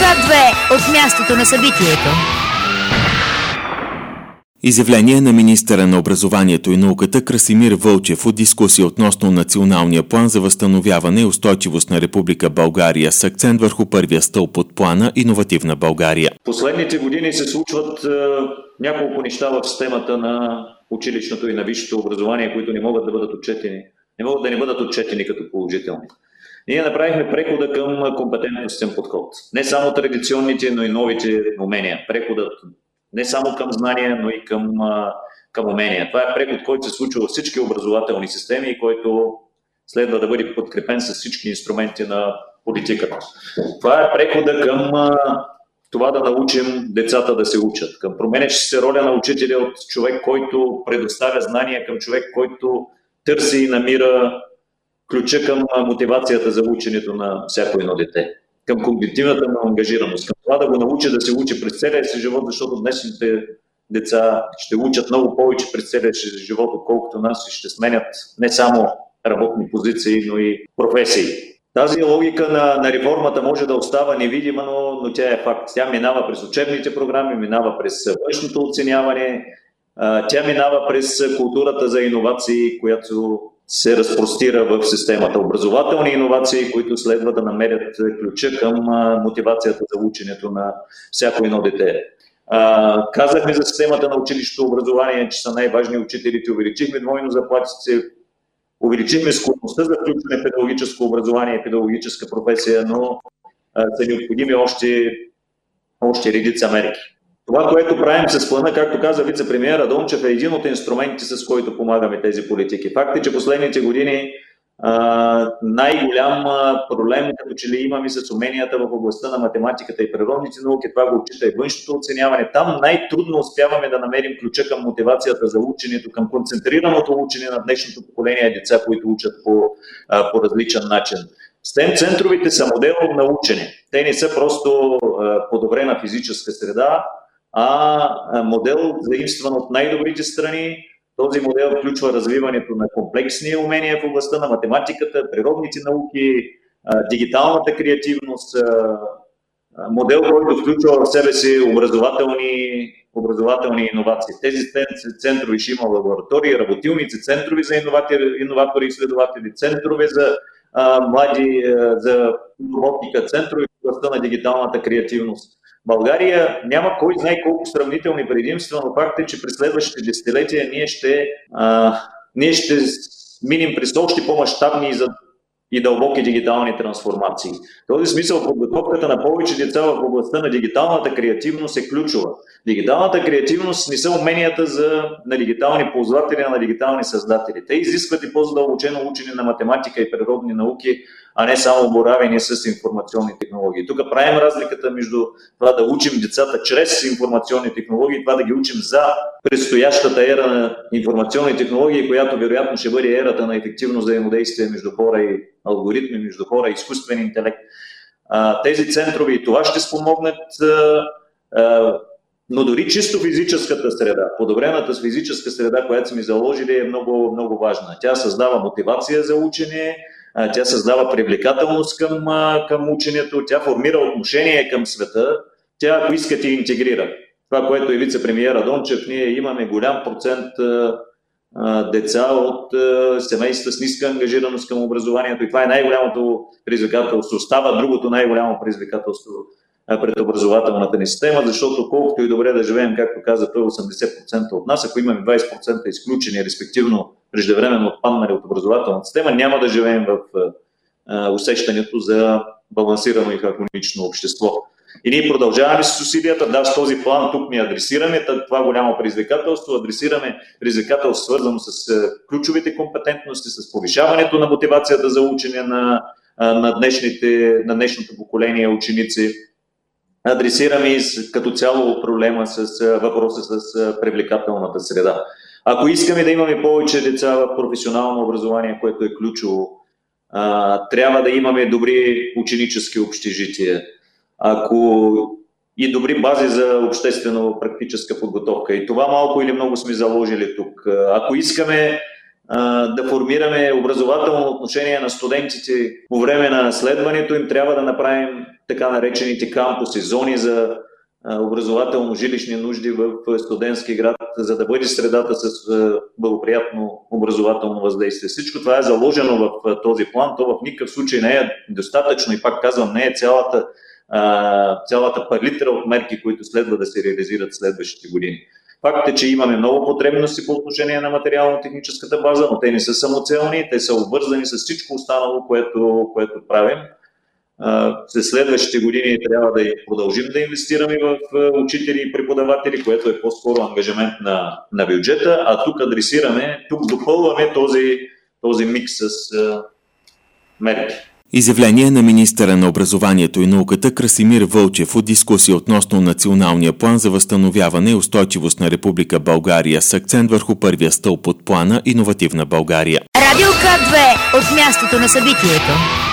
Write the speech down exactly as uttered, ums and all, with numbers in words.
Ка две от мястото на събитието. Изявление на министъра на образованието и науката Красимир Вълчев от дискусия относно националния план за възстановяване и устойчивост на Република България с акцент върху първия стълб от плана Иновативна България. Последните години се случват е, няколко неща в системата на училищното и на висшето образование, които не могат да бъдат отчетени, не могат да не бъдат отчетени като положителни. Ние направихме прехода към компетентностен подход. Не само традиционните, но и новите умения. Преходът не само към знания, но и към, към умения. Това е преход, който се случва във всички образователни системи и който следва да бъде подкрепен с всички инструменти на политиката. Това е прехода към това да научим децата да се учат, към променяща се роля на учителя от човек, който предоставя знания, към човек, който търси и намира ключа към мотивацията за ученето на всяко едно дете, към когнитивната му ангажираност, към това да го научи да се учи през целия си живот, защото днешните деца ще учат много повече през целия си живот, отколкото нас и ще сменят не само работни позиции, но и професии. Тази логика на, на реформата може да остава невидима, но, но тя е факт. Тя минава през учебните програми, минава през външното оценяване, тя минава през културата за иновации, която се разпростира в системата. Образователни иновации, които следва да намерят ключа към мотивацията за ученето на всяко едно дете. А, казахме за системата на училището образование, че са най-важни учителите. Увеличихме двойно заплатите, увеличихме склонността за включване в педагогическо образование и педагогическа професия, но а, са необходими още, още редица мерки. Това, което правим с плана, както каза вице-премиера Дончев, е един от инструментите, с който помагаме тези политики. Факт е, че последните години а, най-голям проблем, като че ли имаме с уменията в областта на математиката и природните науки, това го отчита и външното оценяване. Там най-трудно успяваме да намерим ключа към мотивацията за ученето, към концентрираното учене на днешното поколение деца, които учат по, а, по различен начин. стем центровете са модел на учене. Те не са просто а, подобрена физическа среда, а модел заимстван от най-добрите страни. Този модел включва развиването на комплексни умения в областта на математиката, природните науки, дигиталната креативност, модел, който включва в себе си образователни, образователни иновации. Тези центрове ще има лаборатории, работилници, центрове за иноватори и изследователи, центрове за а, млади, а, за роботика, центрове в областта на дигиталната креативност. България няма кой знае колко сравнителни предимства, но факт е, че през следващите десетилетия ние ще, а, ние ще минем през още по-мащабни и, за, и дълбоки дигитални трансформации. В този смисъл подготовката на повече деца в областта на дигиталната креативност е ключова. Дигиталната креативност не са уменията за, на дигитални ползватели, а на дигитални създатели. Те изискват и по-задълбочено учене на математика и природни науки, а не само боравене с информационни технологии. Тук правим разликата между това да учим децата чрез информационни технологии и това да ги учим за предстоящата ера на информационни технологии, която вероятно ще бъде ерата на ефективно взаимодействие между хора и алгоритми, между хора и изкуствен интелект. Тези центрове и това ще спомогнат, но дори чисто физическата среда, подобрената с физическа среда, която сме заложили, е много, много важна. Тя създава мотивация за учене, тя създава привлекателност към, към ученето, тя формира отношение към света, тя, ако искате, интегрира. Това, което е вице-премиера Дончев, ние имаме голям процент а, деца от а, семейства с ниска ангажираност към образованието и това е най-голямото предизвикателство. Става другото най-голямо предизвикателство пред образователната ни система, защото колкото и добре да живеем, както каза той, осемдесет процента от нас, ако имаме двадесет процента изключени, респективно преждевременно отпаднали от образователната система, няма да живеем в а, усещането за балансирано и хармонично общество. И ние продължаваме с усилията, да, с този план тук ни адресираме това голямо предизвикателство, адресираме предизвикателство свързано с ключовите компетентности, с повишаването на мотивацията за учене на, на, днешните, на днешното поколение ученици. Адресираме и като цяло проблема с въпроса с привлекателната среда. Ако искаме да имаме повече деца в професионално образование, което е ключово, трябва да имаме добри ученически общежития. Ако и добри бази за обществено-практическа подготовка. И това малко или много сме заложили тук. Ако искаме да формираме образователно отношение на студентите по време на следването им, трябва да направим така наречените кампуси, зони за образователно-жилищни нужди в студентски град, за да бъде средата с благоприятно образователно въздействие. Всичко това е заложено в този план, то в никакъв случай не е достатъчно и пак казвам, не е цялата, цялата палитра от мерки, които следва да се реализират следващите години. Факт е, че имаме много потребности по отношение на материално-техническата база, но те не са самоцелни, те са обвързани с всичко останало, което, което правим. След следващите години трябва да продължим да инвестираме в учители и преподаватели, което е по-скоро ангажимент на, на бюджета, а тук адресираме, тук допълваме този, този микс с мерки. Изявление на министъра на образованието и науката Красимир Вълчев от дискусия относно Националния план за възстановяване и устойчивост на Република България с акцент върху първия стълб от плана Иновативна България. Радио К две от мястото на събитието.